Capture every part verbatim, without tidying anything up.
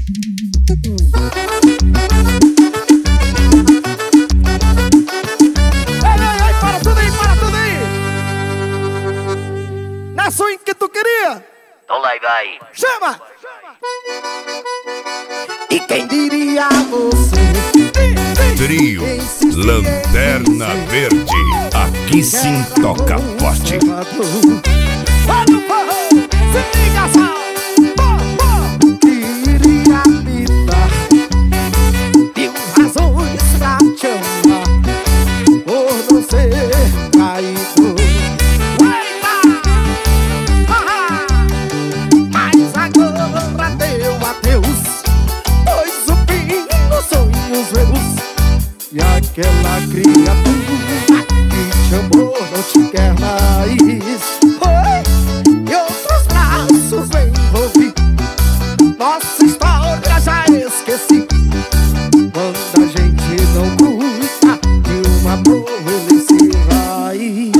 Swing que tu queria. Então lá vai. Chama! E quem diria você? Trio Lanterna Verde. Aqui sim toca forte. Vai no forró, se liga só. Queria me dar mil razões pra te amar, por não ser caído. E aquela criatura que te amou não te quer mais. Oi, e outros braços vem envolver. Nossa história já esqueci. Quando a gente não cuida de um amor, ele se vai.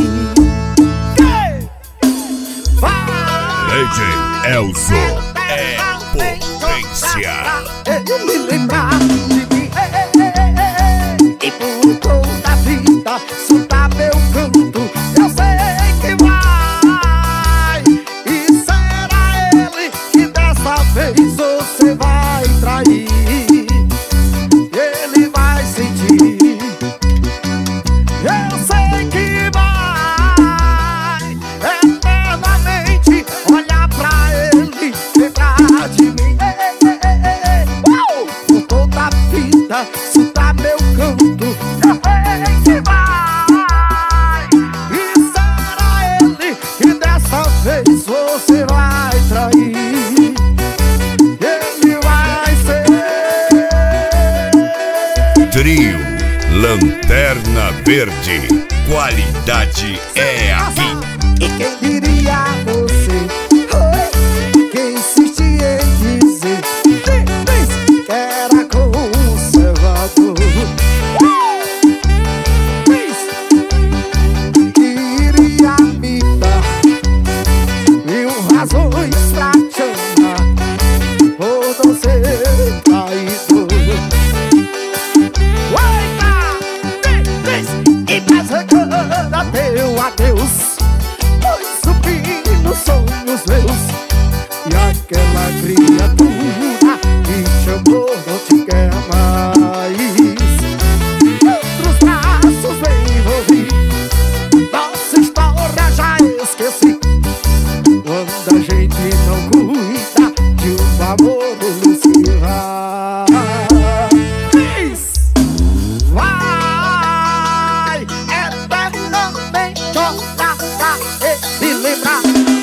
Lady Elzo é potência. Ele me lembrar de mim, e por toda a vida soltar meu canto, eu sei que vai. E será ele que dessa vez você vai trair. Ele vai sentir, eu sei que vai eternamente olhar pra ele, lembrar de mim. Por toda a vida soltar meu canto, eu sei que vai. E será ele que dessa vez você vai trair. Ele vai ser. Trio Lanterna Verde. Qualidade é aqui. E quem diria você? Oi, quem insiste em dizer que era conservador. Queria me dar mil razões pra te amar, por não ser traído. E mais agora teu adeus, pois subi nos sonhos meus. E aquela criatura que te amou não te quer mais. Outros braços vem envolver. Nossa história já esqueci. Quando a gente não cuida de um amor, ele se vai. Vai eternamente olhar pra ele, lembrar de mim.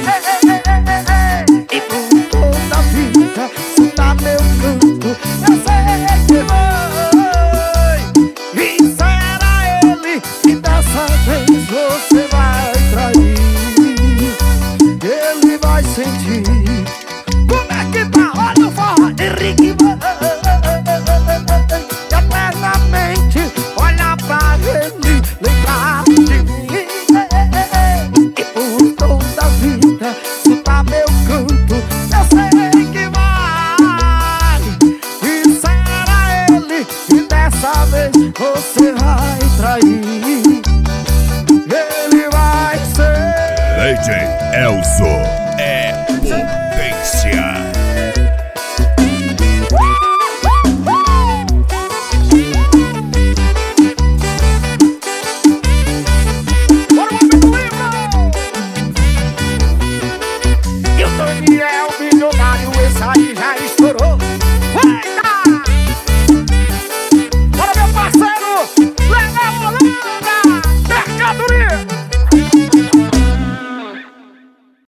E por toda a vida soltar meu canto, eu sei que vai. E será ele que dessa vez você vai trair. Ele vai sentir. Como é que tá? Olha o forró, Henrique. Eternamente olhar pra ele, lembrar de mim. E por toda a vida soltar meu canto, eu sei que vai. E será ele que dessa vez você vai trair. Ele vai ser. Lady Elzo é potência. E o Daniel milionário, esse aí já estourou.